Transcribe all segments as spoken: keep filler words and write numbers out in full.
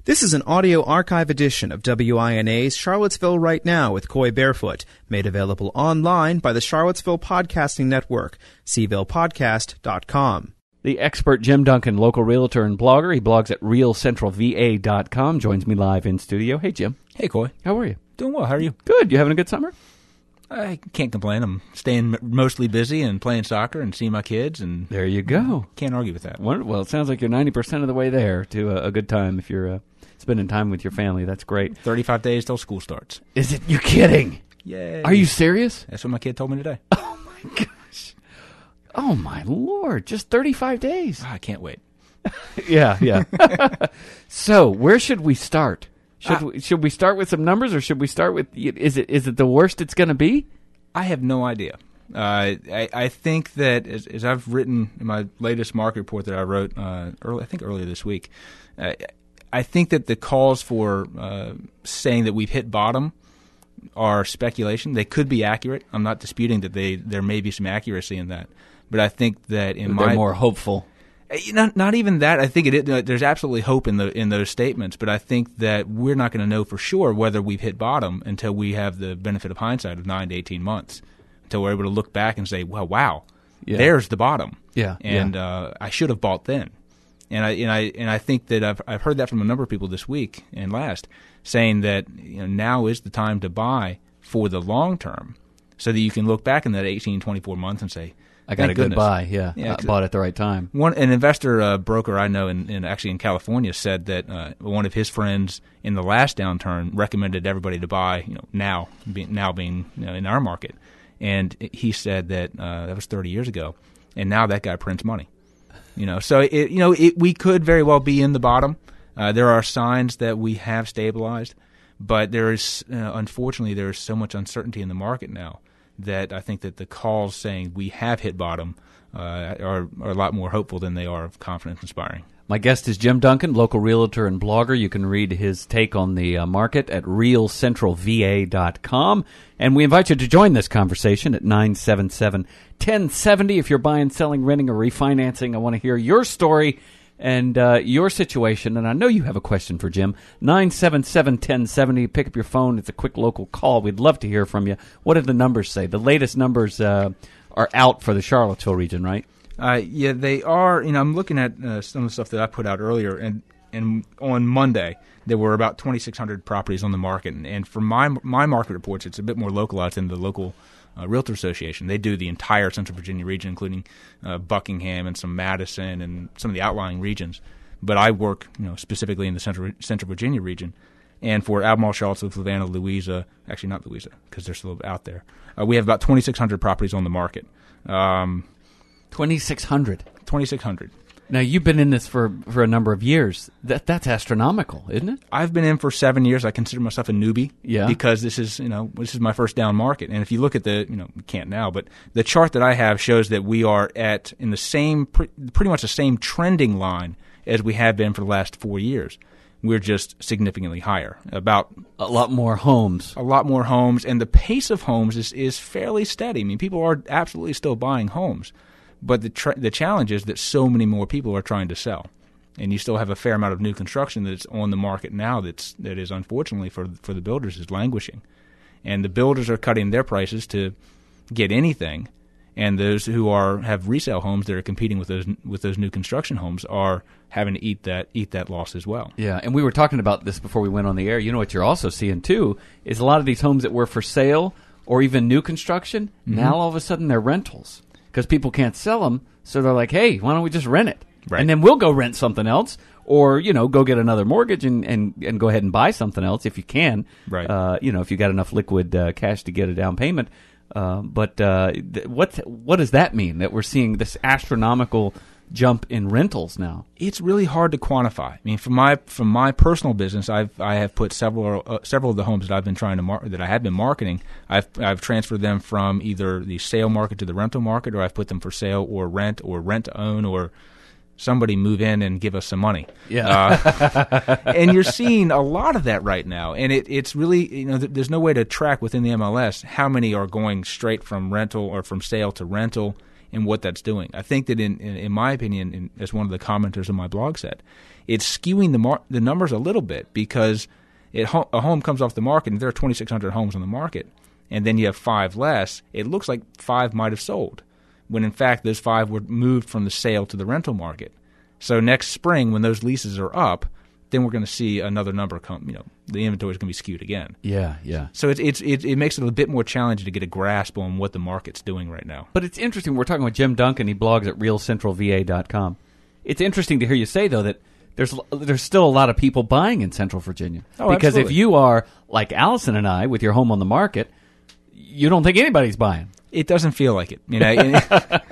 This is an audio archive edition of W I N A's Charlottesville Right Now with Coy Barefoot, made available online by the Charlottesville Podcasting Network, c ville podcast dot com. The expert Jim Duncan, local realtor and blogger. He blogs at real central v a dot com, joins me live in studio. Hey, Jim. Hey, Coy. How are you? Doing well. How are you? Good. You having a good summer? I can't complain. I'm staying mostly busy and playing soccer and seeing my kids, and there you go. Can't argue with that. Well, it sounds like you're ninety percent of the way there to a, a good time if you're uh, spending time with your family. That's great. thirty-five days till school starts. Is it? You're kidding? Yay. Are you serious? That's what my kid told me today. Oh, my gosh. Oh, my Lord. Just thirty-five days. Oh, I can't wait. yeah, yeah. So, where should we start? Should uh, we, should we start with some numbers, or should we start with, is it is it the worst it's going to be? I have no idea. Uh, I, I think that, as, as I've written in my latest market report that I wrote, uh, early, I think earlier this week, uh, I think that the calls for uh, saying that we've hit bottom are speculation. They could be accurate. I'm not disputing that they there may be some accuracy in that. But I think that in They're my... more hopeful. Not, not even that. I think it, there's absolutely hope in the in those statements, but I think that we're not going to know for sure whether we've hit bottom until we have the benefit of hindsight of nine to eighteen months, until we're able to look back and say, well, wow, yeah. there's the bottom. Yeah, and yeah. Uh, I should have bought then. And I and I and I think that I've I've heard that from a number of people this week and last, saying that you know, now is the time to buy for the long term, so that you can look back in that eighteen, twenty-four months and say, I got a good goodness. buy, yeah. yeah I bought at the right time. One an investor uh, broker I know, in, in actually in California, said that uh, one of his friends in the last downturn recommended everybody to buy, you know, now, being, now being you know, in our market, and he said that uh, that was thirty years ago, and now that guy prints money, you know. So it, you know, it, we could very well be in the bottom. Uh, there are signs that we have stabilized, but there is uh, unfortunately there is so much uncertainty in the market now that I think that the calls saying we have hit bottom uh, are, are a lot more hopeful than they are confidence inspiring. My guest is Jim Duncan, local realtor and blogger. You can read his take on the uh, market at real central v a dot com. And we invite you to join this conversation at nine seven seven, one oh seven oh. If you're buying, selling, renting, or refinancing, I want to hear your story and uh, your situation. And I know you have a question for Jim. nine seven seven, one oh seven oh. Pick up your phone. It's a quick local call. We'd love to hear from you. What did the numbers say? The latest numbers uh, are out for the Charlottesville region, right? Uh, yeah, they are. You know, I'm looking at uh, some of the stuff that I put out earlier, and and on Monday there were about twenty-six hundred properties on the market. And, and for my my market reports, it's a bit more localized than the local Uh, Realtor Association. They do the entire Central Virginia region, including uh, Buckingham and some Madison and some of the outlying regions. But I work, you know, specifically in the Central Central Virginia region. And for Albemarle, Charlottesville, Fluvanna, Louisa, actually not Louisa because they're still out there, uh, we have about twenty-six hundred properties on the market. Um, twenty-six hundred. twenty-six hundred. Now, you've been in this for, for a number of years. That That's astronomical, isn't it? I've been in for seven years. I consider myself a newbie yeah. because this is, you know, this is my first down market. And if you look at the, you know, we can't now, but the chart that I have shows that we are at in the same, pre- pretty much the same trending line as we have been for the last four years. We're just significantly higher. About a lot more homes. A lot more homes, and the pace of homes is, is fairly steady. I mean, people are absolutely still buying homes. But the tra- the challenge is that so many more people are trying to sell, and you still have a fair amount of new construction that's on the market now that's that is unfortunately for for the builders is languishing, and the builders are cutting their prices to get anything, and those who are have resale homes that are competing with those with those new construction homes are having to eat that eat that loss as well. Yeah, and we were talking about this before we went on the air. You know what you're also seeing too is a lot of these homes that were for sale or even new construction mm-hmm. now all of a sudden they're rentals. Because people can't sell them, so they're like, hey, why don't we just rent it? Right. And then we'll go rent something else, or, you know, go get another mortgage and, and, and go ahead and buy something else if you can. Right. Uh, you know, if you got enough liquid uh, cash to get a down payment. Uh, but uh, th- what what does that mean, that we're seeing this astronomical jump in rentals now? It's really hard to quantify. I mean, from my from my personal business, I've I have put several uh, several of the homes that I've been trying to mar- that I have been marketing. I've I've transferred them from either the sale market to the rental market, or I've put them for sale or rent or rent to own, or somebody move in and give us some money. Yeah, uh, and you're seeing a lot of that right now, and it it's really you know th- there's no way to track within the M L S how many are going straight from rental or from sale to rental. And what that's doing. I think that, in, in, in my opinion, in, as one of the commenters on my blog said, it's skewing the mar- the numbers a little bit because it ho- a home comes off the market and there are twenty-six hundred homes on the market, and then you have five less. It looks like five might have sold, when in fact those five were moved from the sale to the rental market. So next spring, when those leases are up, then we're going to see another number come. You know, the inventory is going to be skewed again. Yeah, yeah. So it's it's it, it makes it a bit more challenging to get a grasp on what the market's doing right now. But it's interesting. We're talking with Jim Duncan. He blogs at real central v a dot com. It's interesting to hear you say, though, that there's there's still a lot of people buying in Central Virginia. Oh, because absolutely. if you are like Allison and I with your home on the market, you don't think anybody's buying. It doesn't feel like it. You know,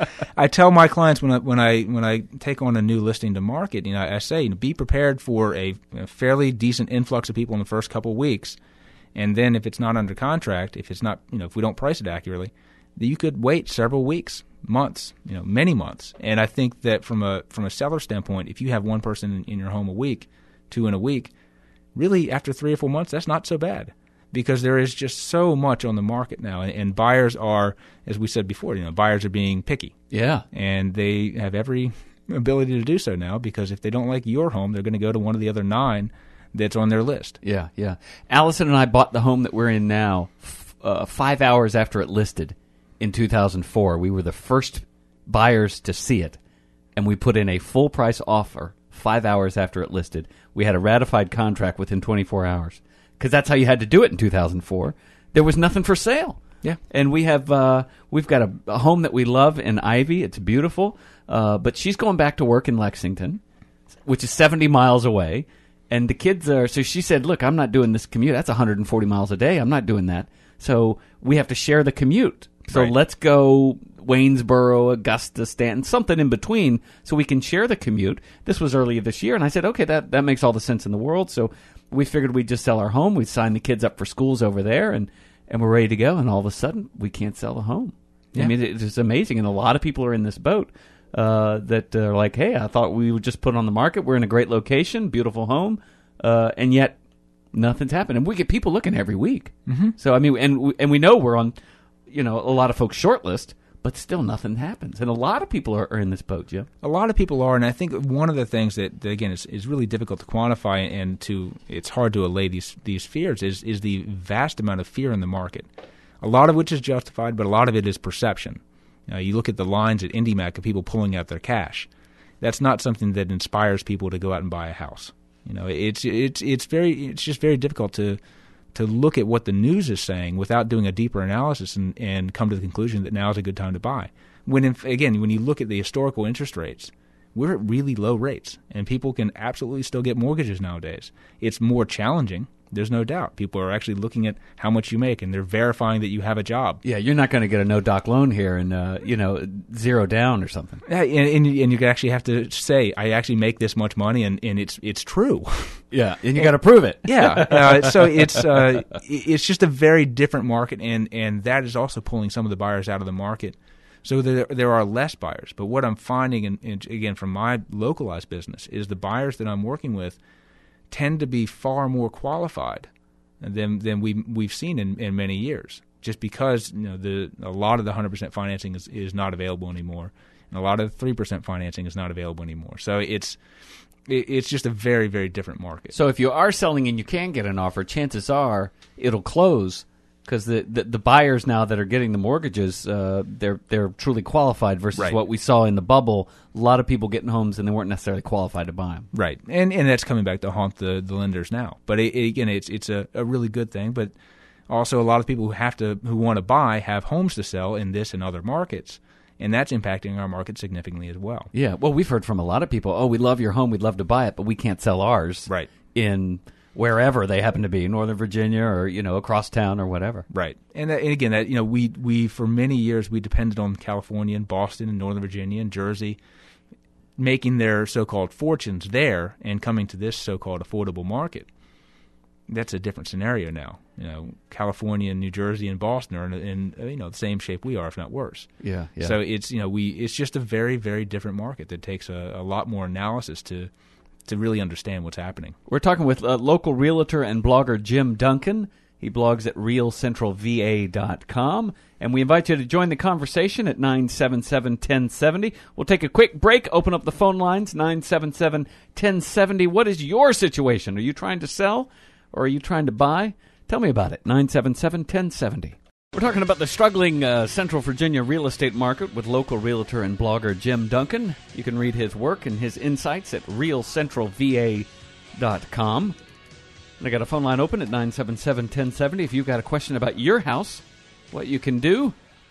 I tell my clients when I when I when I take on a new listing to market, you know, I say, you know, be prepared for a, a fairly decent influx of people in the first couple of weeks, and then if it's not under contract, if it's not, you know, if we don't price it accurately, then you could wait several weeks, months, you know, many months. And I think that from a from a seller standpoint, if you have one person in, in your home a week, two in a week, really after three or four months, that's not so bad. Because there is just so much on the market now, and, and buyers are, as we said before, you know, buyers are being picky. Yeah. And they have every ability to do so now, because if they don't like your home, they're going to go to one of the other nine that's on their list. Yeah, yeah. Allison and I bought the home that we're in now f- uh, five hours after it listed in two thousand four. We were the first buyers to see it, and we put in a full price offer five hours after it listed. We had a ratified contract within twenty-four hours. Because that's how you had to do it in two thousand four. There was nothing for sale. Yeah, and we have uh, we've got a, a home that we love in Ivy. It's beautiful, uh, but she's going back to work in Lexington, which is seventy miles away. And the kids are so she said, "Look, I'm not doing this commute. That's one hundred forty miles a day. I'm not doing that. So we have to share the commute. So right. let's go Waynesboro, Augusta, Stanton, something in between, so we can share the commute." This was earlier this year, and I said, "Okay, that that makes all the sense in the world." So we figured we'd just sell our home. We'd sign the kids up for schools over there, and, and we're ready to go. And all of a sudden, we can't sell the home. Yeah. I mean, it's amazing. And a lot of people are in this boat uh, that are like, hey, I thought we would just put it on the market. We're in a great location, beautiful home, uh, and yet nothing's happened. And we get people looking every week. Mm-hmm. So, I mean, and we, and we know we're on, you know, a lot of folks' short list, but still nothing happens. And a lot of people are, are in this boat, Jim. A lot of people are, and I think one of the things that, that again, is, is really difficult to quantify and to it's hard to allay these these fears is is the vast amount of fear in the market. A lot of which is justified, but a lot of it is perception. Uh, you look at the lines at IndyMac of people pulling out their cash. That's not something that inspires people to go out and buy a house. You know, it's it's it's very it's just very difficult to to look at what the news is saying without doing a deeper analysis and, and come to the conclusion that now is a good time to buy. When, in, again, when you look at the historical interest rates, we're at really low rates, and people can absolutely still get mortgages nowadays. It's more challenging. There's no doubt. People are actually looking at how much you make, and they're verifying that you have a job. Yeah, you're not going to get a no-doc loan here and, uh, you know, zero down or something. Yeah, and, and, and you actually have to say, I actually make this much money, and, and it's it's true. Yeah, and you got to prove it. Yeah, uh, so it's uh, it's just a very different market, and, and that is also pulling some of the buyers out of the market. So there there are less buyers. But what I'm finding, and again, from my localized business, is the buyers that I'm working with tend to be far more qualified than than we we've seen in, in many years. Just because you know the a lot of the one hundred percent financing is, is not available anymore, and a lot of the three percent financing is not available anymore. So it's it, it's just a very very different market. So if you are selling and you can get an offer, chances are it'll close. Because the, the the buyers now that are getting the mortgages, uh, they're they're truly qualified versus right. what we saw in the bubble. A lot of people getting homes and they weren't necessarily qualified to buy them. Right, and and that's coming back to haunt the, the lenders now. But it, it, again, it's it's a, a really good thing. But also, a lot of people who have to who want to buy have homes to sell in this and other markets, and that's impacting our market significantly as well. Yeah, well, we've heard from a lot of people. Oh, we love your home, we'd love to buy it, but we can't sell ours. Right. In wherever they happen to be, Northern Virginia or, you know, across town or whatever. Right. And, that, and again, that you know, we, we for many years, we depended on California and Boston and Northern Virginia and Jersey making their so-called fortunes there and coming to this so-called affordable market. That's a different scenario now. You know, California and New Jersey and Boston are in, in you know, the same shape we are, if not worse. Yeah, yeah. So it's, you know, we it's just a very, very different market that takes a, a lot more analysis to to really understand what's happening. We're talking with uh, local realtor and blogger Jim Duncan. He blogs at real central v a dot com. And we invite you to join the conversation at nine seven seven, one zero seven zero. We'll take a quick break, open up the phone lines, nine seven seven, one zero seven zero. What is your situation? Are you trying to sell or are you trying to buy? Tell me about it, nine seven seven, one zero seven zero. We're talking about the struggling uh, Central Virginia real estate market with local realtor and blogger Jim Duncan. You can read his work and his insights at real central v a dot com. And I got a phone line open at nine seven seven, one zero seven zero. If you've got a question about your house, what you can do.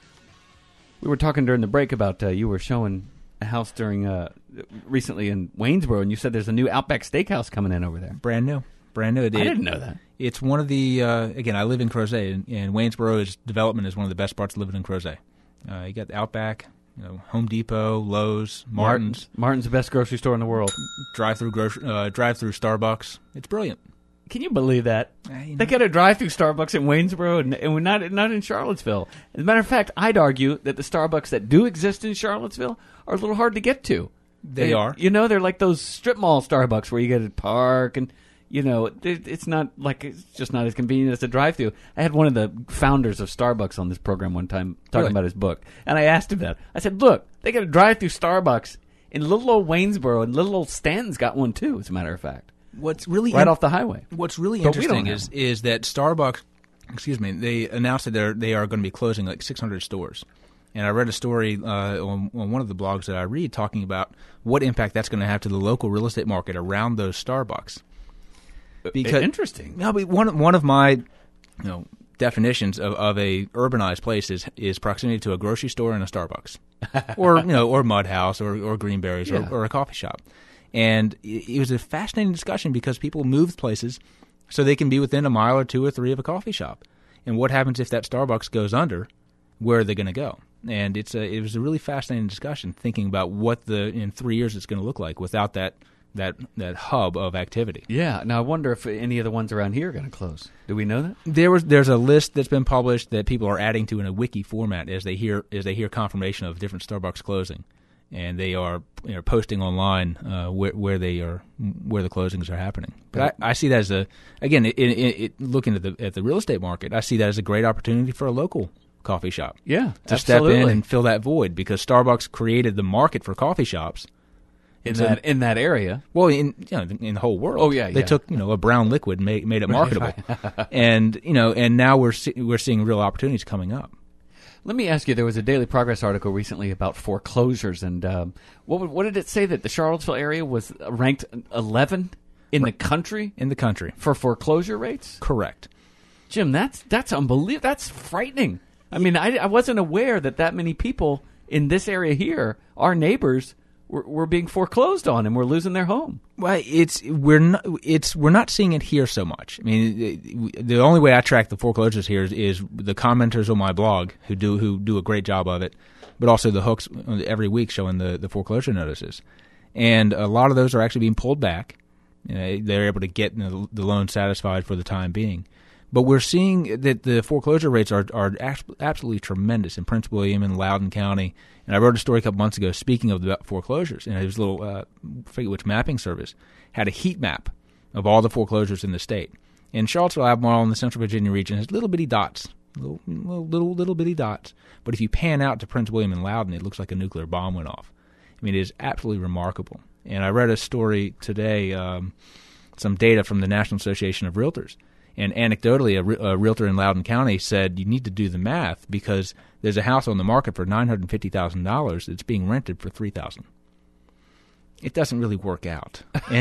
We were talking during the break about uh, you were showing a house during uh, recently in Waynesboro, and you said there's a new Outback Steakhouse coming in over there. Brand new. Brand new. It, I didn't know that. It's one of the, uh, again, I live in Crozet, and, and Waynesboro's development is one of the best parts of living in Crozet. Uh, you got the Outback, you know, Home Depot, Lowe's, Martin's. Martin's the best grocery store in the world. Drive-through grocery, uh, drive-through Starbucks. It's brilliant. Can you believe that? Uh, you know. They got a drive-through Starbucks in Waynesboro, and, and we're not not in Charlottesville. As a matter of fact, I'd argue that the Starbucks that do exist in Charlottesville are a little hard to get to. They, they are. You know, they're like those strip mall Starbucks where you get to park, and you know, it, it's not like it's just not as convenient as a drive-through. I had one of the founders of Starbucks on this program one time talking really? about his book, and I asked him that. I said, "Look, they got a drive-through Starbucks in little old Waynesboro, and little old Stanton's got one too. As a matter of fact." What's really right in- off the highway. What's really But interesting is is that Starbucks, excuse me, they announced that they they are going to be closing like six hundred stores. And I read a story uh, on, on one of the blogs that I read talking about what impact that's going to have to the local real estate market around those Starbucks. Because interesting. No, but one one of my you know definitions of, of a urbanized place is is proximity to a grocery store and a Starbucks, or you know, or Mud House, or or Greenberry's, Yeah. or, or a coffee shop. And it was a fascinating discussion because people move places so they can be within a mile or two or three of a coffee shop. And what happens if that Starbucks goes under? Where are they going to go? And it's a, it was a really fascinating discussion thinking about what the in three years it's going to look like without that that that hub of activity. Yeah. Now I wonder if any of the ones around here are going to close. Do we know that? There was there's a list that's been published that people are adding to in a wiki format as they hear as they hear confirmation of different Starbucks closing. And they are you know, posting online uh, where, where they are, where the closings are happening. But I, I see that as a, again, it, it, it, looking at the at the real estate market, I see that as a great opportunity for a local coffee shop. Yeah, to absolutely. step in and fill that void because Starbucks created the market for coffee shops in so, that in that area. Well, in you know, in the whole world. Oh yeah, they yeah. took you know a brown liquid and made made it marketable, and you know, and now we're see, we're seeing real opportunities coming up. Let me ask you, there was a Daily Progress article recently about foreclosures, and um, what what did it say that the Charlottesville area was ranked eleven in the country? In the country. For foreclosure rates? Correct. Jim, that's that's unbelievable. That's frightening. I mean, I, I wasn't aware that that many people in this area here, our neighbors, were, were being foreclosed on and were losing their home. Well, it's we're not it's we're not seeing it here so much. I mean, the only way I track the foreclosures here is, is the commenters on my blog who do who do a great job of it, but also the hooks every week showing the, the foreclosure notices, and a lot of those are actually being pulled back. You know, they're able to get you know, the loan satisfied for the time being. But we're seeing that the foreclosure rates are are absolutely tremendous in Prince William and Loudoun County. And I wrote a story a couple months ago speaking of the foreclosures. And it was a little, uh, I forget which mapping service, had a heat map of all the foreclosures in the state. And Charlottesville, Albemarle, in the Central Virginia region has little bitty dots, little, little, little, little bitty dots. But if you pan out to Prince William and Loudoun, it looks like a nuclear bomb went off. I mean, it is absolutely remarkable. And I read a story today, um, some data from the National Association of Realtors. And anecdotally, a, re- a realtor in Loudoun County said you need to do the math because there's a house on the market for nine hundred fifty thousand dollars that's being rented for three thousand dollars. It doesn't really work out.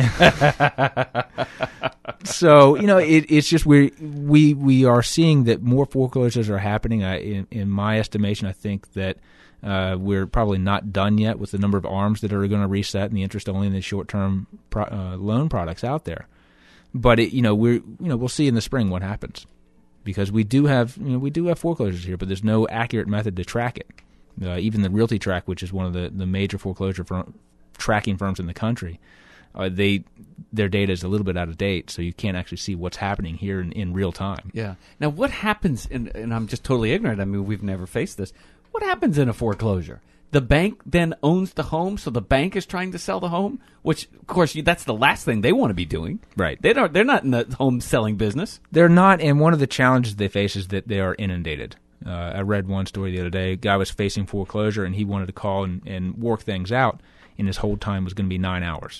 So, you know, it, it's just we we we are seeing that more foreclosures are happening. I, in, in my estimation, I think that uh, we're probably not done yet with the number of arms that are going to reset and the interest only in the short-term pro- uh, loan products out there. But it, you know, we're you know we'll see in the spring what happens, because we do have you know we do have foreclosures here, but there's no accurate method to track it. Uh, even the Realty Track, which is one of the, the major foreclosure firm, tracking firms in the country, uh, they their data is a little bit out of date, so you can't actually see what's happening here in, in real time. Yeah. Now, what happens? In, and I'm just totally ignorant. I mean, we've never faced this. What happens in a foreclosure? The bank then owns the home, so the bank is trying to sell the home, which, of course, you, that's the last thing they want to be doing. Right. They don't. They're not in the home selling business. They're not, and one of the challenges they face is that they are inundated. Uh, I read one story the other day. A guy was facing foreclosure, and he wanted to call and, and work things out, and his hold time was going to be nine hours.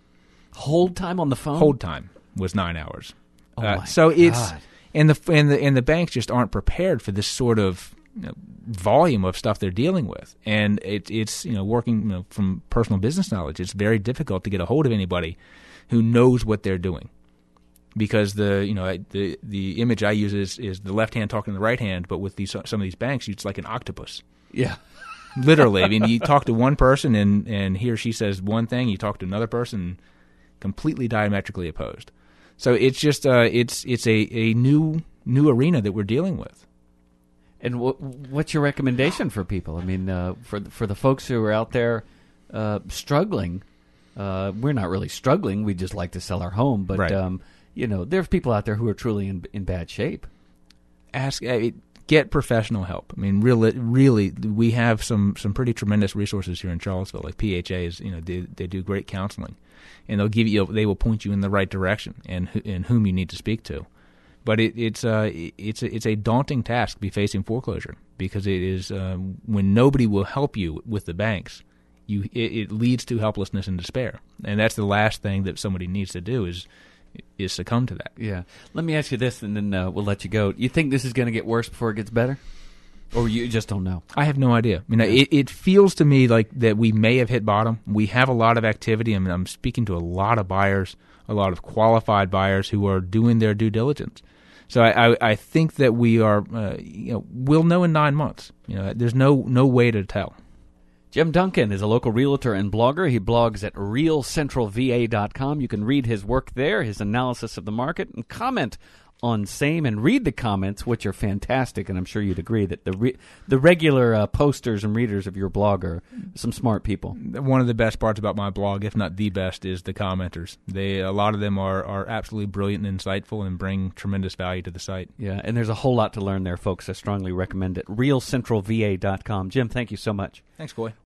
Hold time on the phone? Hold time was nine hours. Oh uh, my so God. it's and the and the and the banks just aren't prepared for this sort of you know, volume of stuff they're dealing with, and it, it's you know working you know, from personal business knowledge. It's very difficult to get a hold of anybody who knows what they're doing, because the you know the the image I use is, is the left hand talking to the right hand, but with these some of these banks, it's like an octopus. Yeah. Literally, I mean, you talk to one person and, and he or she says one thing, you talk to another person, completely diametrically opposed. So it's just uh, it's it's a, a new new arena that we're dealing with. And w- what's your recommendation for people? I mean, uh, for the, for the folks who are out there uh, struggling, uh, we're not really struggling. We just like to sell our home, but Right. um, you know, there's people out there who are truly in in bad shape. Ask. Uh, Get professional help. I mean, really, really, we have some, some pretty tremendous resources here in Charlottesville. Like P H As, you know, they they do great counseling, and they'll give you, they will point you in the right direction and and whom you need to speak to. But it, it's uh it's a, it's a daunting task to be facing foreclosure, because it is um, when nobody will help you with the banks, you it, it leads to helplessness and despair, and that's the last thing that somebody needs to do is. is succumb to that. Yeah. Let me ask you this, and then uh, we'll let you go. You think this is going to get worse before it gets better? Or you just don't know? I have no idea. I mean, it, it feels to me like that we may have hit bottom. We have a lot of activity. I mean, I'm speaking to a lot of buyers, a lot of qualified buyers who are doing their due diligence. So I, I, I think that we are, uh, you know, we'll know in nine months. You know, there's no no way to tell. Jim Duncan is a local realtor and blogger. He blogs at real central v a dot com. You can read his work there, his analysis of the market, and comment on same, and read the comments, which are fantastic, and I'm sure you'd agree that the re- the regular uh, posters and readers of your blog are some smart people. One of the best parts about my blog, if not the best, is the commenters. They a lot of them are, are absolutely brilliant and insightful and bring tremendous value to the site. Yeah, and there's a whole lot to learn there, folks. I strongly recommend it. real central v a dot com. Jim, thank you so much. Thanks, Coy.